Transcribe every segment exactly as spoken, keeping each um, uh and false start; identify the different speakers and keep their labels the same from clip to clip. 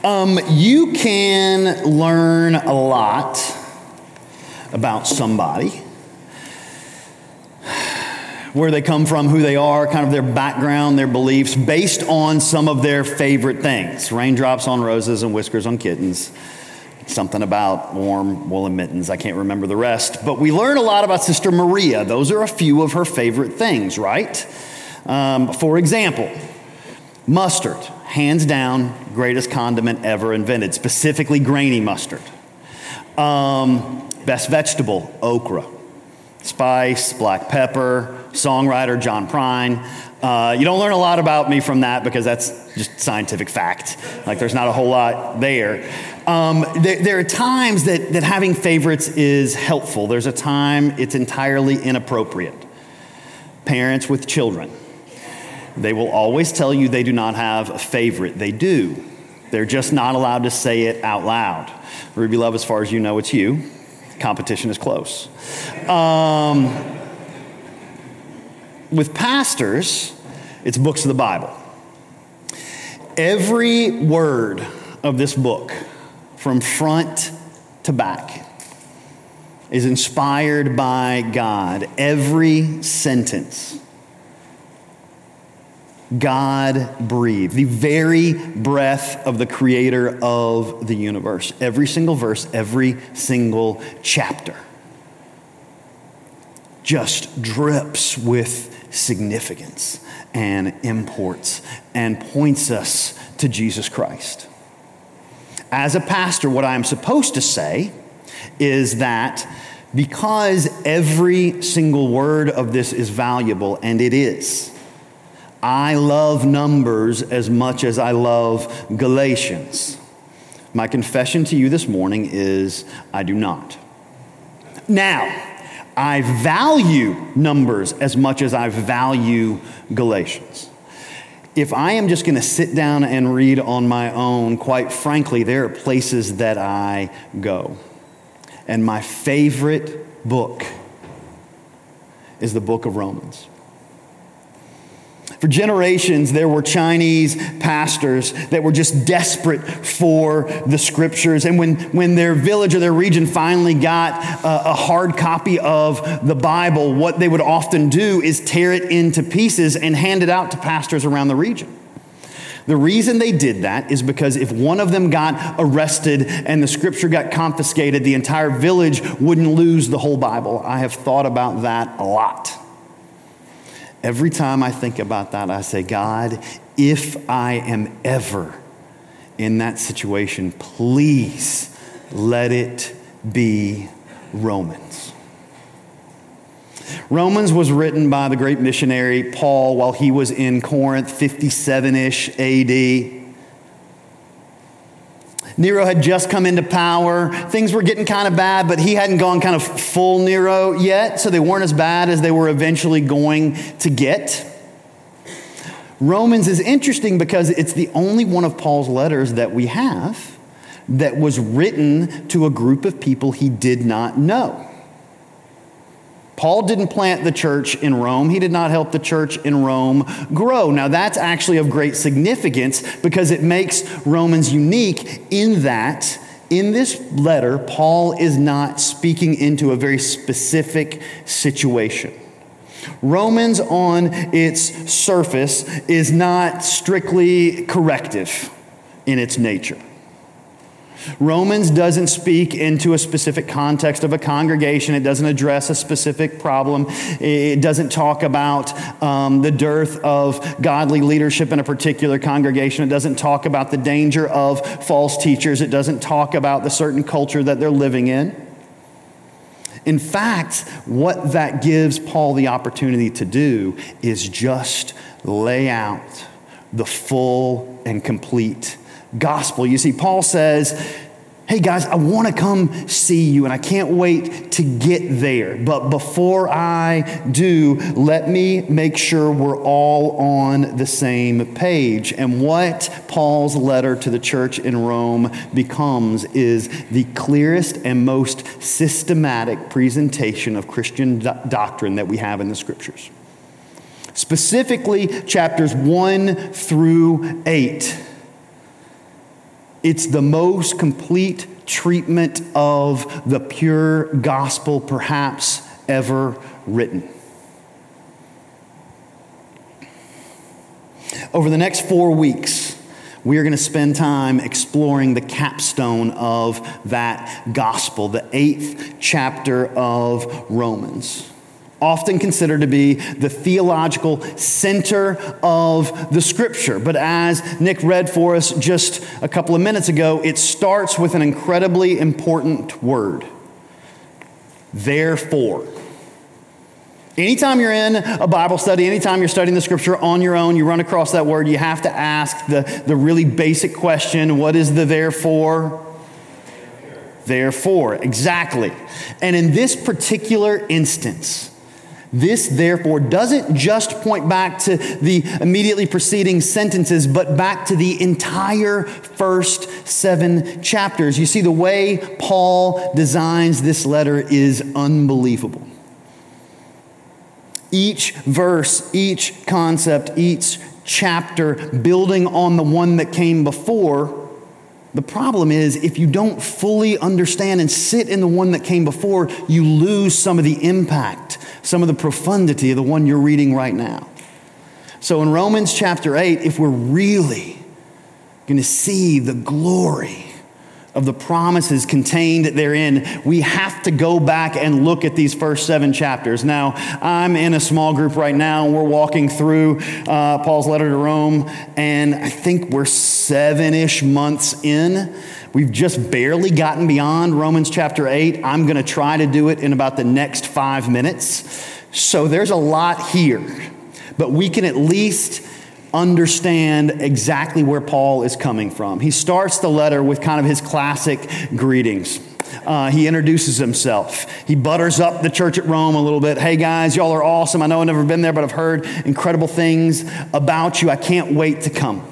Speaker 1: Um, you can learn a lot about somebody, where they come from, who they are, kind of their background, their beliefs, based on some of their favorite things. Raindrops on roses and whiskers on kittens. Something about warm woolen mittens. I can't remember the rest. But we learn a lot about Sister Maria. Those are a few of her favorite things, right? Um, for example, mustard. Hands down, greatest condiment ever invented. Specifically grainy mustard. Um, best vegetable, okra. Spice, black pepper. Songwriter, John Prine. Uh, you don't learn a lot about me from that because that's just scientific fact. Like there's not a whole lot there. Um, there, there are times that, that having favorites is helpful. There's a time it's entirely inappropriate. Parents with children, they will always tell you they do not have a favorite. They do. They're just not allowed to say it out loud. Ruby Love, as far as you know, it's you. Competition is close. Um, with pastors, it's books of the Bible. Every word of this book, from front to back, is inspired by God. Every sentence, God breathed. The very breath of the creator of the universe. Every single verse, every single chapter just drips with significance and imports and points us to Jesus Christ. As a pastor, what I am supposed to say is that because every single word of this is valuable, and it is, I love Numbers as much as I love Galatians. My confession to you this morning is I do not. Now, I value Numbers as much as I value Galatians. If I am just going to sit down and read on my own, quite frankly, there are places that I go. And my favorite book is the book of Romans. For generations, there were Chinese pastors that were just desperate for the scriptures. And when, when their village or their region finally got a, a hard copy of the Bible, what they would often do is tear it into pieces and hand it out to pastors around the region. The reason they did that is because if one of them got arrested and the scripture got confiscated, the entire village wouldn't lose the whole Bible. I have thought about that a lot. Every time I think about that, I say, God, if I am ever in that situation, please let it be Romans. Romans was written by the great missionary Paul while he was in Corinth, fifty-seven-ish A D. Nero had just come into power. Things were getting kind of bad, but he hadn't gone kind of full Nero yet, so they weren't as bad as they were eventually going to get. Romans is interesting because it's the only one of Paul's letters that we have that was written to a group of people he did not know. Paul didn't plant the church in Rome. He did not help the church in Rome grow. Now, that's actually of great significance because it makes Romans unique in that in this letter, Paul is not speaking into a very specific situation. Romans on its surface is not strictly corrective in its nature. Romans doesn't speak into a specific context of a congregation. It doesn't address a specific problem. It doesn't talk about um, the dearth of godly leadership in a particular congregation. It doesn't talk about the danger of false teachers. It doesn't talk about the certain culture that they're living in. In fact, what that gives Paul the opportunity to do is just lay out the full and complete gospel. You see, Paul says, hey guys, I want to come see you and I can't wait to get there. But before I do, let me make sure we're all on the same page. And what Paul's letter to the church in Rome becomes is the clearest and most systematic presentation of Christian do- doctrine that we have in the scriptures. Specifically, chapters one through eight It's the most complete treatment of the pure gospel perhaps ever written. Over the next four weeks, we are going to spend time exploring the capstone of that gospel, the eighth chapter of Romans. Often considered to be the theological center of the scripture. But as Nick read for us just a couple of minutes ago, it starts with an incredibly important word. Therefore. Anytime you're in a Bible study, anytime you're studying the scripture on your own, you run across that word, you have to ask the, the really basic question, what is the therefore? Therefore, exactly. And in this particular instance, this therefore doesn't just point back to the immediately preceding sentences, but back to the entire first seven chapters. You see, the way Paul designs this letter is unbelievable. Each verse, each concept, each chapter building on the one that came before. The problem is, if you don't fully understand and sit in the one that came before, you lose some of the impact, some of the profundity of the one you're reading right now. So in Romans chapter eight, if we're really going to see the glory of the promises contained therein, we have to go back and look at these first seven chapters. Now, I'm in a small group right now, and we're walking through uh, Paul's letter to Rome, and I think we're seven-ish months in. We've just barely gotten beyond Romans chapter eight. I'm going to try to do it in about the next five minutes. So there's a lot here, but we can at least understand exactly where Paul is coming from. He starts the letter with kind of his classic greetings. Uh, he introduces himself. He butters up the church at Rome a little bit. Hey guys, y'all are awesome. I know I've never been there, but I've heard incredible things about you. I can't wait to come.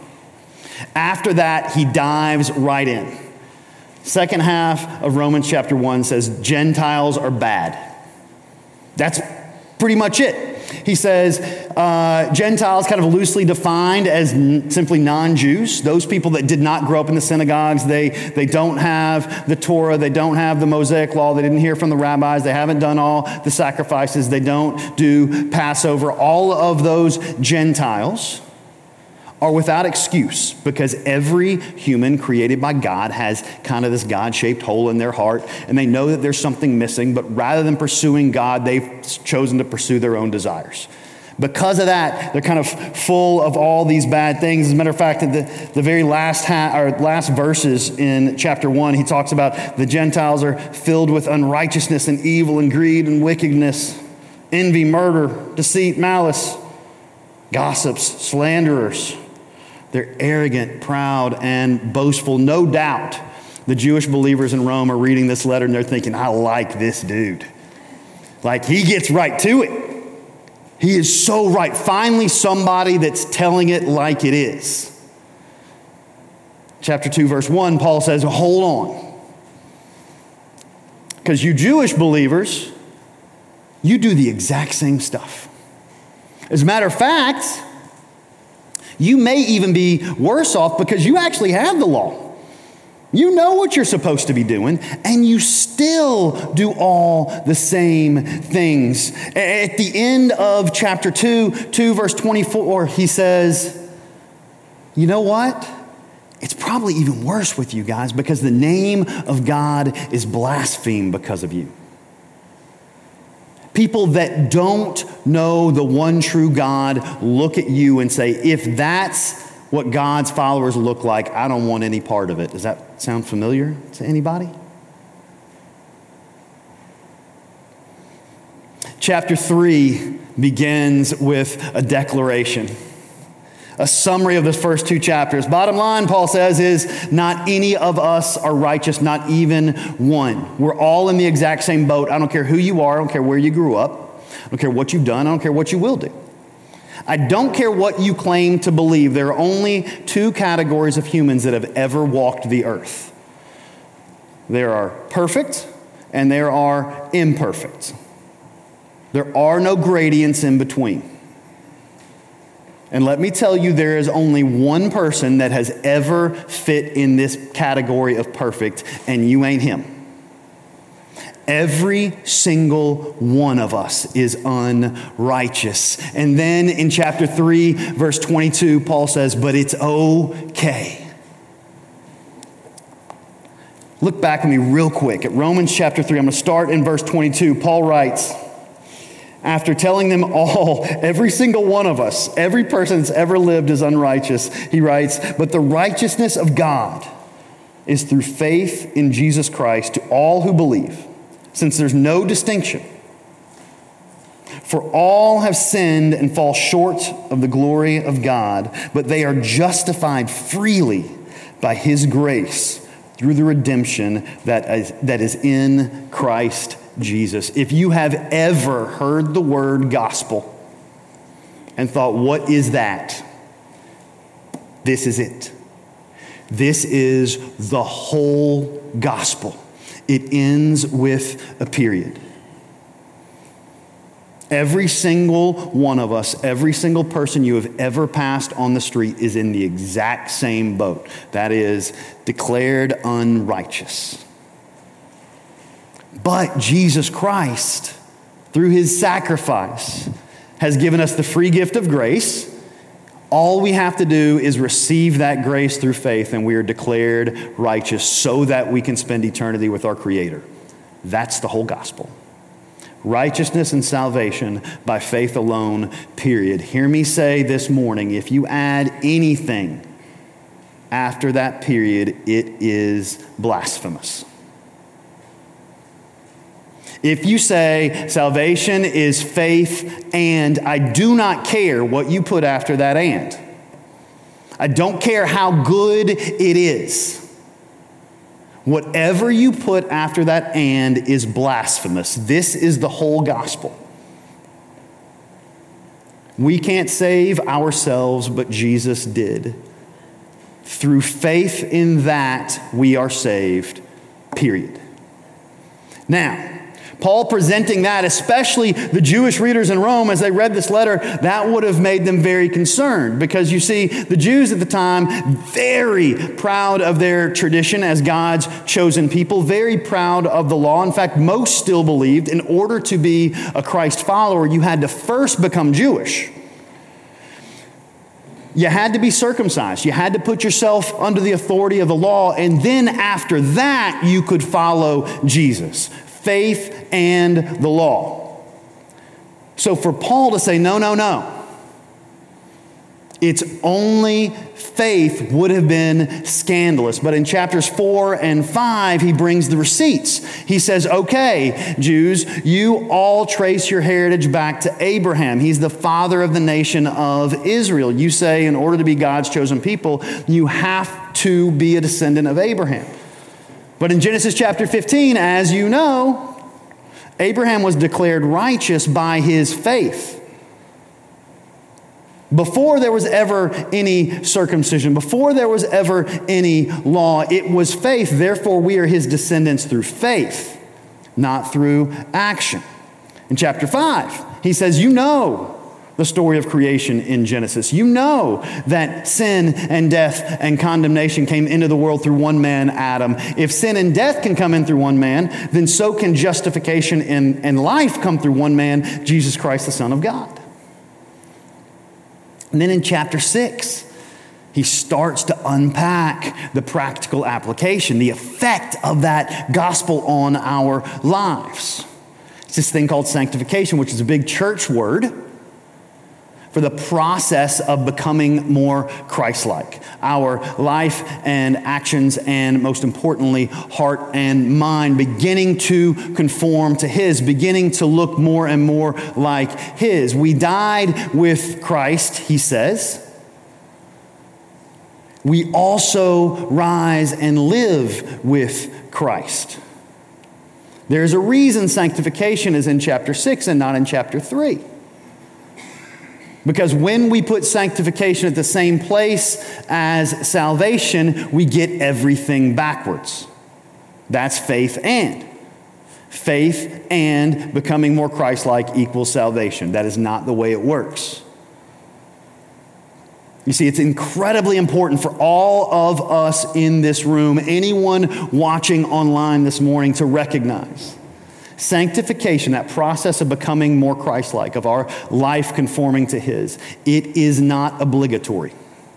Speaker 1: After that, he dives right in. Second half of Romans chapter one says Gentiles are bad. That's pretty much it. He says uh, Gentiles, kind of loosely defined as n- simply non-Jews, those people that did not grow up in the synagogues. They, they don't have the Torah. They don't have the Mosaic law. They didn't hear from the rabbis. They haven't done all the sacrifices. They don't do Passover. All of those Gentiles are without excuse, because every human created by God has kind of this God-shaped hole in their heart, and they know that there's something missing, but rather than pursuing God, they've chosen to pursue their own desires. Because of that, they're kind of full of all these bad things. As a matter of fact, the, the very last ha- or last verses in chapter one, he talks about the Gentiles are filled with unrighteousness and evil and greed and wickedness, envy, murder, deceit, malice, gossips, slanderers. They're arrogant, proud, and boastful. No doubt the Jewish believers in Rome are reading this letter and they're thinking, I like this dude. Like, he gets right to it. He is so right. Finally, somebody that's telling it like it is. Chapter two, verse one, Paul says, hold on. Because you Jewish believers, you do the exact same stuff. As a matter of fact, you may even be worse off because you actually have the law. You know what you're supposed to be doing, and you still do all the same things. At the end of chapter two, two verse twenty-four, he says, you know what? It's probably even worse with you guys because the name of God is blasphemed because of you. People that don't know the one true God look at you and say, if that's what God's followers look like, I don't want any part of it. Does that sound familiar to anybody? Chapter three begins with a declaration, a summary of the first two chapters. Bottom line, Paul says, is not any of us are righteous, not even one. We're all in the exact same boat. I don't care who you are. I don't care where you grew up. I don't care what you've done. I don't care what you will do. I don't care what you claim to believe. There are only two categories of humans that have ever walked the earth. There are perfect and there are imperfect. There are no gradients in between. And let me tell you, there is only one person that has ever fit in this category of perfect, and you ain't him. Every single one of us is unrighteous. And then in chapter three, verse twenty-two, Paul says, but it's okay. Look back at me real quick at Romans chapter three. I'm going to start in verse twenty-two. Paul writes, after telling them all, every single one of us, every person that's ever lived is unrighteous, he writes, but the righteousness of God is through faith in Jesus Christ to all who believe, since there's no distinction. For all have sinned and fall short of the glory of God, but they are justified freely by his grace through the redemption that is, that is in Christ Jesus. If you have ever heard the word gospel and thought, what is that? This is it. This is the whole gospel. It ends with a period. Every single one of us, every single person you have ever passed on the street is in the exact same boat. That is, declared unrighteous. But Jesus Christ, through his sacrifice, has given us the free gift of grace. All we have to do is receive that grace through faith, and we are declared righteous so that we can spend eternity with our Creator. That's the whole gospel. Righteousness and salvation by faith alone, period. Hear me say this morning, if you add anything after that period, it is blasphemous. If you say salvation is faith and I do not care what you put after that and. I don't care how good it is. Whatever you put after that and is blasphemous. This is the whole gospel. We can't save ourselves, but Jesus did. Through faith in that, we are saved, period. Now, Paul presenting that, especially the Jewish readers in Rome, as they read this letter, that would have made them very concerned. Because you see, the Jews at the time, very proud of their tradition as God's chosen people, very proud of the law. In fact, most still believed in order to be a Christ follower, you had to first become Jewish. You had to be circumcised. You had to put yourself under the authority of the law. And then after that, you could follow Jesus. Faith and the law. So for Paul to say, no, no, no, it's only faith would have been scandalous. But in chapters four and five, he brings the receipts. He says, okay, Jews, you all trace your heritage back to Abraham. He's the father of the nation of Israel. You say in order to be God's chosen people, you have to be a descendant of Abraham. But in Genesis chapter fifteen, as you know, Abraham was declared righteous by his faith. Before there was ever any circumcision, before there was ever any law, it was faith. Therefore, we are his descendants through faith, not through action. In chapter five, he says, you know the story of creation in Genesis. You know that sin and death and condemnation came into the world through one man, Adam. If sin and death can come in through one man, then so can justification and, and life come through one man, Jesus Christ, the Son of God. And then in chapter six, he starts to unpack the practical application, the effect of that gospel on our lives. It's this thing called sanctification, which is a big church word for the process of becoming more Christ-like. Our life and actions and, most importantly, heart and mind beginning to conform to his, beginning to look more and more like his. We died with Christ, he says. We also rise and live with Christ. There's a reason sanctification is in chapter six and not in chapter three. Because when we put sanctification at the same place as salvation, we get everything backwards. That's faith and. Faith and becoming more Christ-like equals salvation. That is not the way it works. You see, it's incredibly important for all of us in this room, anyone watching online this morning, to recognize sanctification, that process of becoming more Christ-like, of our life conforming to His. It is not obligatory.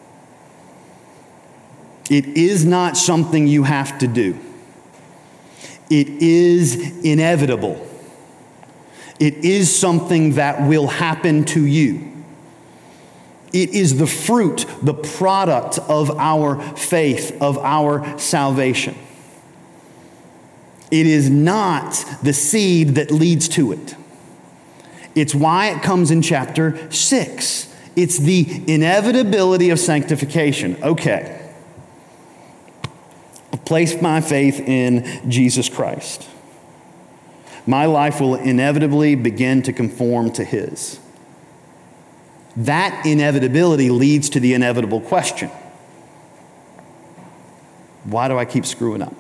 Speaker 1: It is not something you have to do. It is inevitable. It is something that will happen to you. It is the fruit, the product of our faith, of our salvation. It is not the seed that leads to it. It's why it comes in chapter six. It's the inevitability of sanctification. Okay. I've placed my faith in Jesus Christ. My life will inevitably begin to conform to His. That inevitability leads to the inevitable question. Why do I keep screwing up?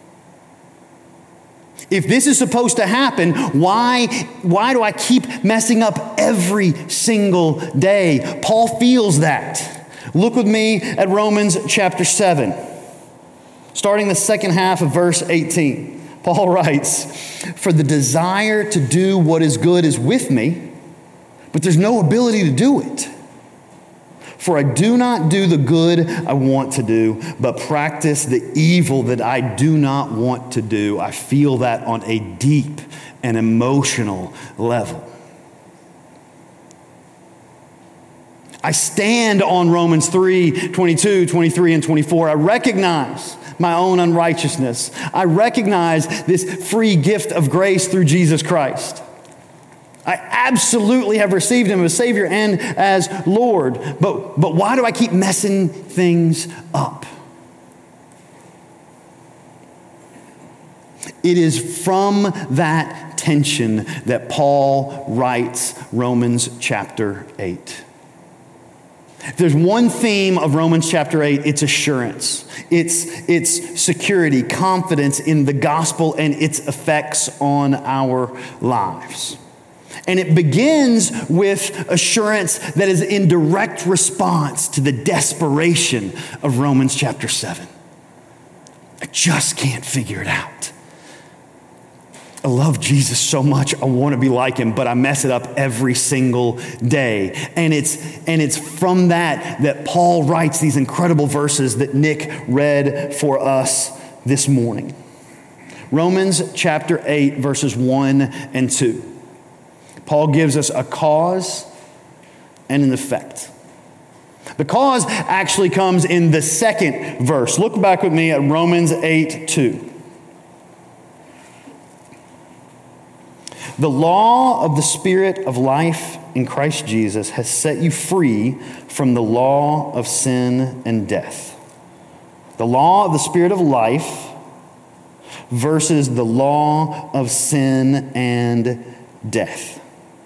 Speaker 1: If this is supposed to happen, why, why do I keep messing up every single day? Paul feels that. Look with me at Romans chapter seven, starting the second half of verse eighteen. Paul writes, "For the desire to do what is good is with me, but there's no ability to do it. For I do not do the good I want to do, but practice the evil that I do not want to do." I feel that on a deep and emotional level. I stand on Romans three, twenty-two, twenty-three, and twenty-four. I recognize my own unrighteousness. I recognize this free gift of grace through Jesus Christ. I absolutely have received Him as Savior and as Lord. But, but why do I keep messing things up? It is from that tension that Paul writes Romans chapter eight. If there's one theme of Romans chapter eight, it's assurance. It's, it's security, confidence in the gospel and its effects on our lives. And it begins with assurance that is in direct response to the desperation of Romans chapter seven. I just can't figure it out. I love Jesus so much, I want to be like Him, but I mess it up every single day. And it's, and it's from that that Paul writes these incredible verses that Nick read for us this morning. Romans chapter eight, verses one and two. Paul gives us a cause and an effect. The cause actually comes in the second verse. Look back with me at Romans eight, two. The law of the Spirit of life in Christ Jesus has set you free from the law of sin and death. The law of the Spirit of life versus the law of sin and death.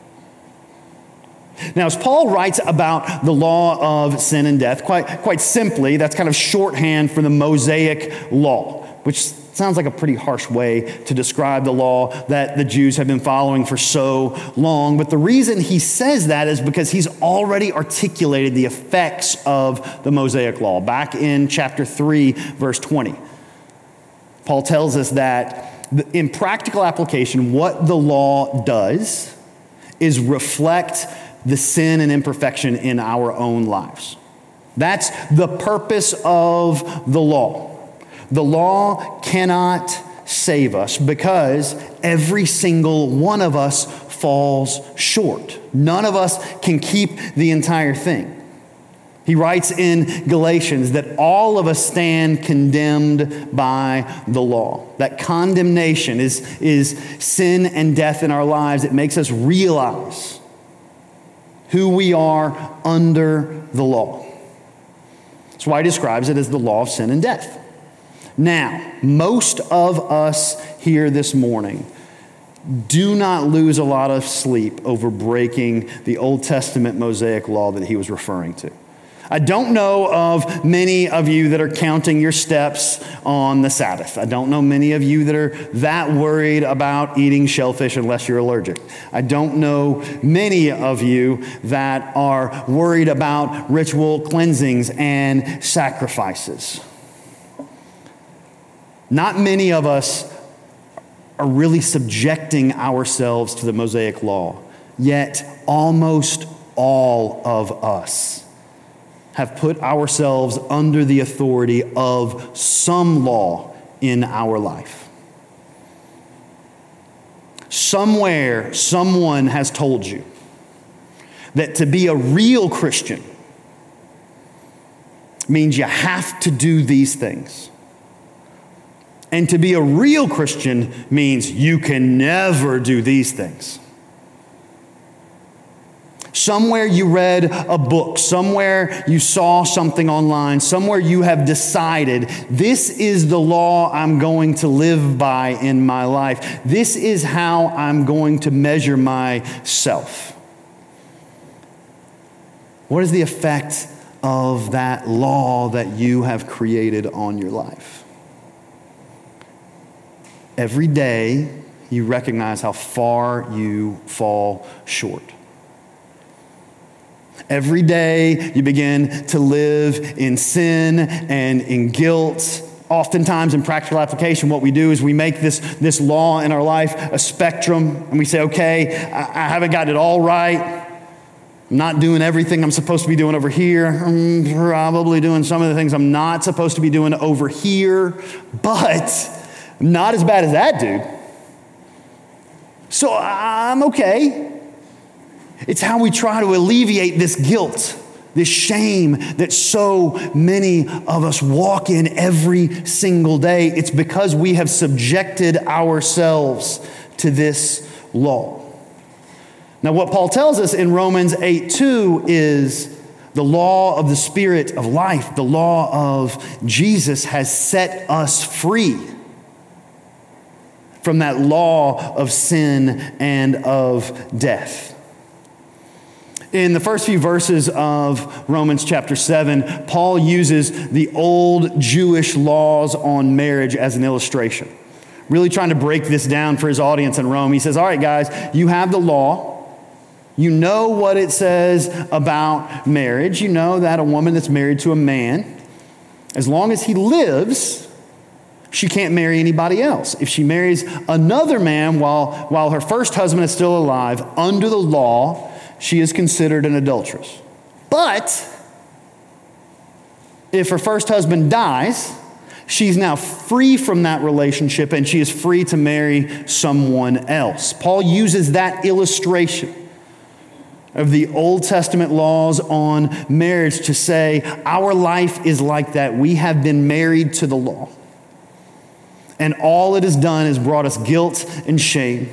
Speaker 1: Now, as Paul writes about the law of sin and death, quite, quite simply, that's kind of shorthand for the Mosaic law, which sounds like a pretty harsh way to describe the law that the Jews have been following for so long. But the reason he says that is because he's already articulated the effects of the Mosaic law. Back in chapter three, verse twenty, Paul tells us that in practical application, what the law does is reflect the sin and imperfection in our own lives. That's the purpose of the law. The law cannot save us because every single one of us falls short. None of us can keep the entire thing. He writes in Galatians that all of us stand condemned by the law. That condemnation is, is sin and death in our lives. It makes us realize who we are under the law. That's why he describes it as the law of sin and death. Now, most of us here this morning do not lose a lot of sleep over breaking the Old Testament Mosaic law that he was referring to. I don't know of many of you that are counting your steps on the Sabbath. I don't know many of you that are that worried about eating shellfish unless you're allergic. I don't know many of you that are worried about ritual cleansings and sacrifices. Not many of us are really subjecting ourselves to the Mosaic law, yet almost all of us have put ourselves under the authority of some law in our life. Somewhere, someone has told you that to be a real Christian means you have to do these things. And to be a real Christian means you can never do these things. Somewhere you read a book, somewhere you saw something online, somewhere you have decided, this is the law I'm going to live by in my life. This is how I'm going to measure myself. What is the effect of that law that you have created on your life? Every day you recognize how far you fall short. Every day you begin to live in sin and in guilt. Oftentimes in practical application, what we do is we make this, this law in our life a spectrum, and we say, okay, I, I haven't got it all right. I'm not doing everything I'm supposed to be doing over here. I'm probably doing some of the things I'm not supposed to be doing over here, but not as bad as that dude. So I'm okay. It's how we try to alleviate this guilt, this shame that so many of us walk in every single day. It's because we have subjected ourselves to this law. Now, what Paul tells us in Romans eight two is the law of the Spirit of life, the law of Jesus has set us free from that law of sin and of death. In the first few verses of Romans chapter seven, Paul uses the old Jewish laws on marriage as an illustration, really trying to break this down for his audience in Rome. He says, all right, guys, you have the law. You know what it says about marriage. You know that a woman that's married to a man, as long as he lives, she can't marry anybody else. If she marries another man while, while her first husband is still alive, under the law, she is considered an adulteress. But if her first husband dies, she's now free from that relationship and she is free to marry someone else. Paul uses that illustration of the Old Testament laws on marriage to say our life is like that. We have been married to the law. And all it has done is brought us guilt and shame.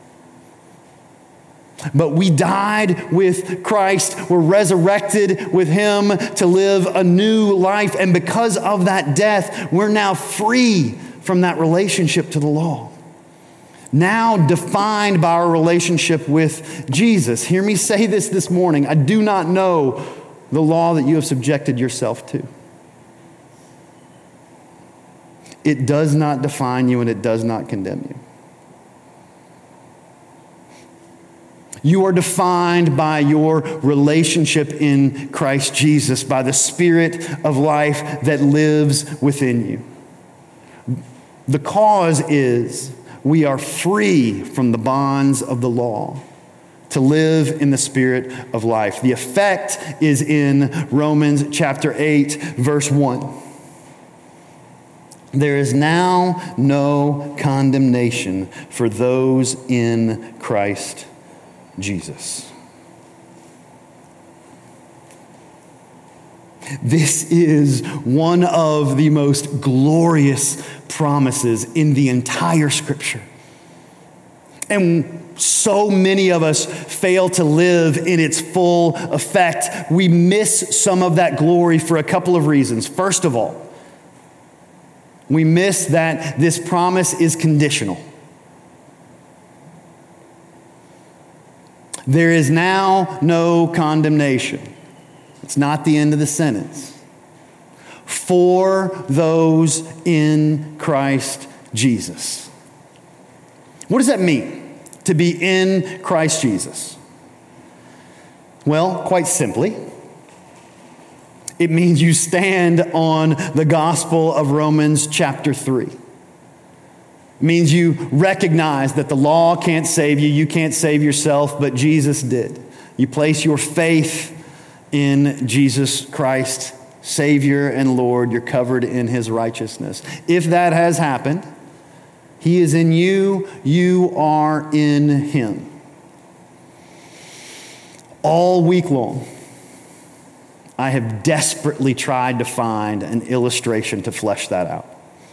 Speaker 1: But we died with Christ. We're resurrected with him to live a new life. And because of that death, we're now free from that relationship to the law. Now defined by our relationship with Jesus. Hear me say this this morning. I do not know the law that you have subjected yourself to. It does not define you and it does not condemn you. You are defined by your relationship in Christ Jesus, by the Spirit of life that lives within you. The cause is we are free from the bonds of the law to live in the Spirit of life. The effect is in Romans chapter eight, verse one. There is now no condemnation for those in Christ Jesus. This is one of the most glorious promises in the entire Scripture. And so many of us fail to live in its full effect. We miss some of that glory for a couple of reasons. First of all, we miss that this promise is conditional. There is now no condemnation. It's not the end of the sentence. For those in Christ Jesus. What does that mean, to be in Christ Jesus? Well, quite simply, it means you stand on the gospel of Romans chapter three. It means you recognize that the law can't save you, you can't save yourself, but Jesus did. You place your faith in Jesus Christ, Savior and Lord. You're covered in his righteousness. If that has happened, he is in you, you are in him. All week long, I have desperately tried to find an illustration to flesh that out.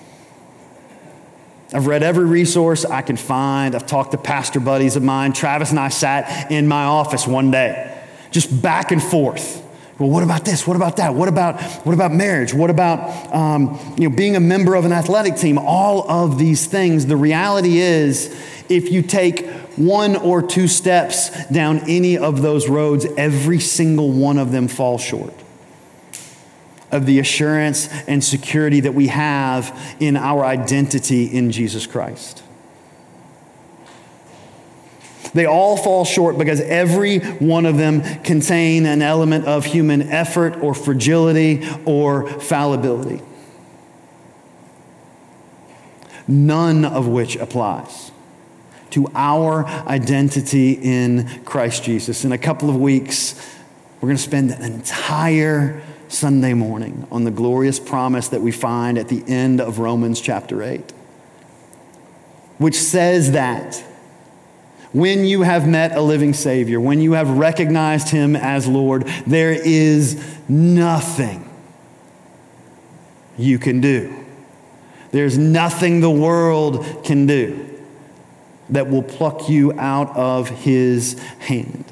Speaker 1: I've read every resource I can find. I've talked to pastor buddies of mine. Travis and I sat in my office one day, just back and forth. Well, what about this? What about that? What about what about marriage? What about um, you know, being a member of an athletic team? All of these things. The reality is, if you take one or two steps down any of those roads, every single one of them falls short of the assurance and security that we have in our identity in Jesus Christ. They all fall short because every one of them contain an element of human effort or fragility or fallibility. None of which applies to our identity in Christ Jesus. In a couple of weeks, we're going to spend an entire Sunday morning on the glorious promise that we find at the end of Romans chapter eight, which says that when you have met a living Savior, when you have recognized him as Lord, there is nothing you can do. There's nothing the world can do that will pluck you out of his hand.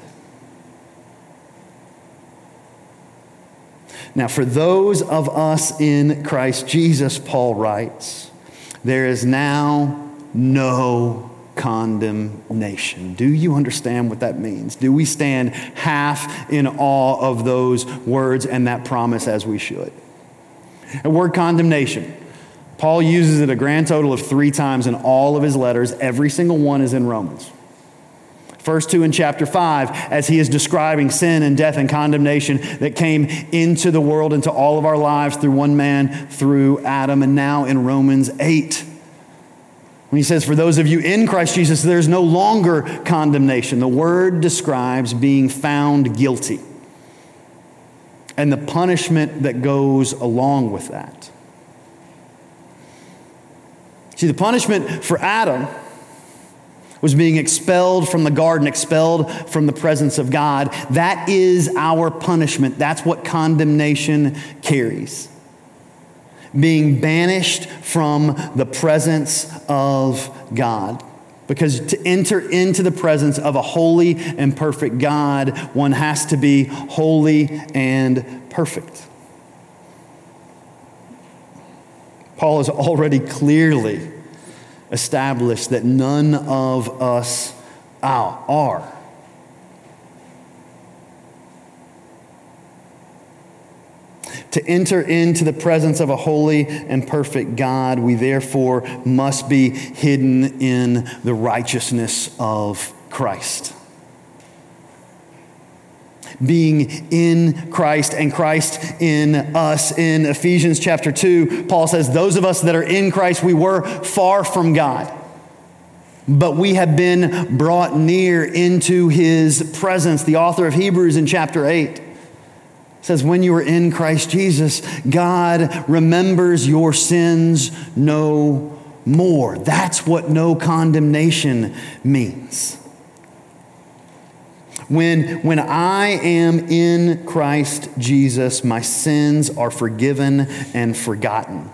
Speaker 1: Now, for those of us in Christ Jesus, Paul writes, there is now no condemnation. Do you understand what that means? Do we stand half in awe of those words and that promise as we should? The word condemnation, Paul uses it a grand total of three times in all of his letters. Every single one is in Romans. First two in chapter five, as he is describing sin and death and condemnation that came into the world, into all of our lives through one man, through Adam. And now in Romans eight, when he says, for those of you in Christ Jesus, there's no longer condemnation. The word describes being found guilty and the punishment that goes along with that. See, the punishment for Adam was being expelled from the garden, expelled from the presence of God. That is our punishment. That's what condemnation carries. Being banished from the presence of God. Because to enter into the presence of a holy and perfect God, one has to be holy and perfect. Paul has already clearly established that none of us are. To enter into the presence of a holy and perfect God, we therefore must be hidden in the righteousness of Christ. Being in Christ and Christ in us. In Ephesians chapter two, Paul says, those of us that are in Christ, we were far from God, but we have been brought near into his presence. The author of Hebrews in chapter eight says, when you are in Christ Jesus, God remembers your sins no more. That's what no condemnation means. When, when I am in Christ Jesus, my sins are forgiven and forgotten.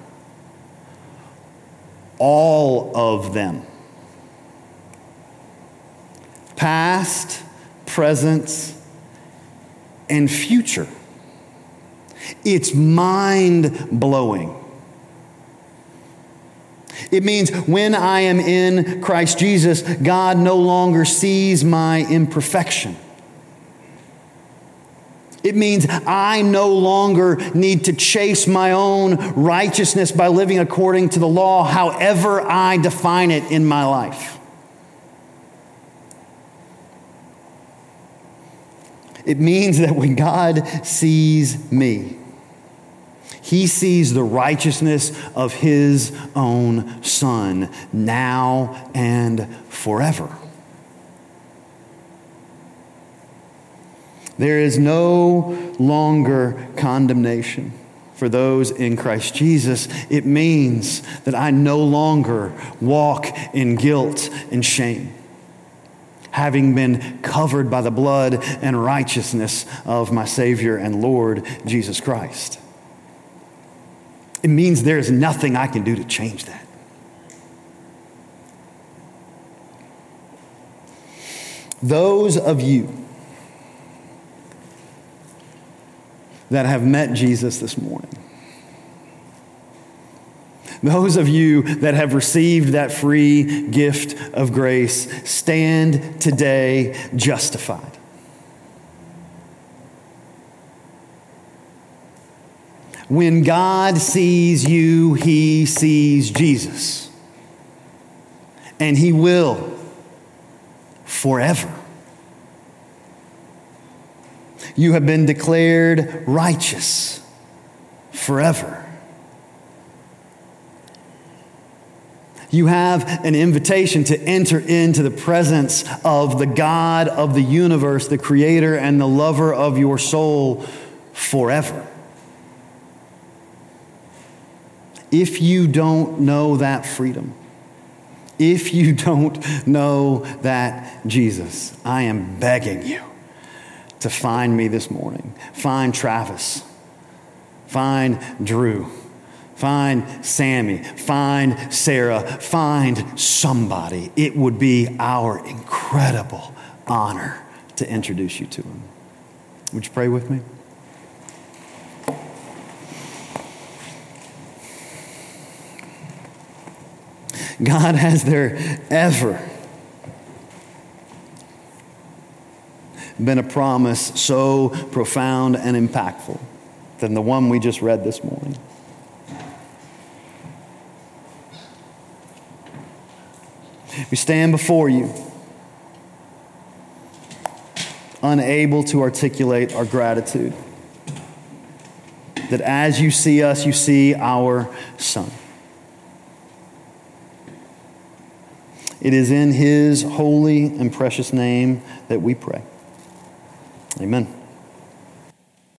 Speaker 1: All of them. Past, present, and future. It's mind-blowing. It means when I am in Christ Jesus, God no longer sees my imperfection. It means I no longer need to chase my own righteousness by living according to the law, however I define it in my life. It means that when God sees me, He sees the righteousness of His own Son now and forever. There is no longer condemnation for those in Christ Jesus. It means that I no longer walk in guilt and shame, having been covered by the blood and righteousness of my Savior and Lord Jesus Christ. It means there is nothing I can do to change that. Those of you that have met Jesus this morning, those of you that have received that free gift of grace, stand today justified. When God sees you, He sees Jesus. And He will forever. You have been declared righteous forever. You have an invitation to enter into the presence of the God of the universe, the creator and the lover of your soul forever. If you don't know that freedom, if you don't know that Jesus, I am begging you to find me this morning. Find Travis. Find Drew. Find Sammy. Find Sarah. Find somebody. It would be our incredible honor to introduce you to him. Would you pray with me? God, has there ever been a promise so profound and impactful than the one we just read this morning? We stand before you, unable to articulate our gratitude, that as you see us, you see our Son. It is in His holy and precious name that we pray. Amen.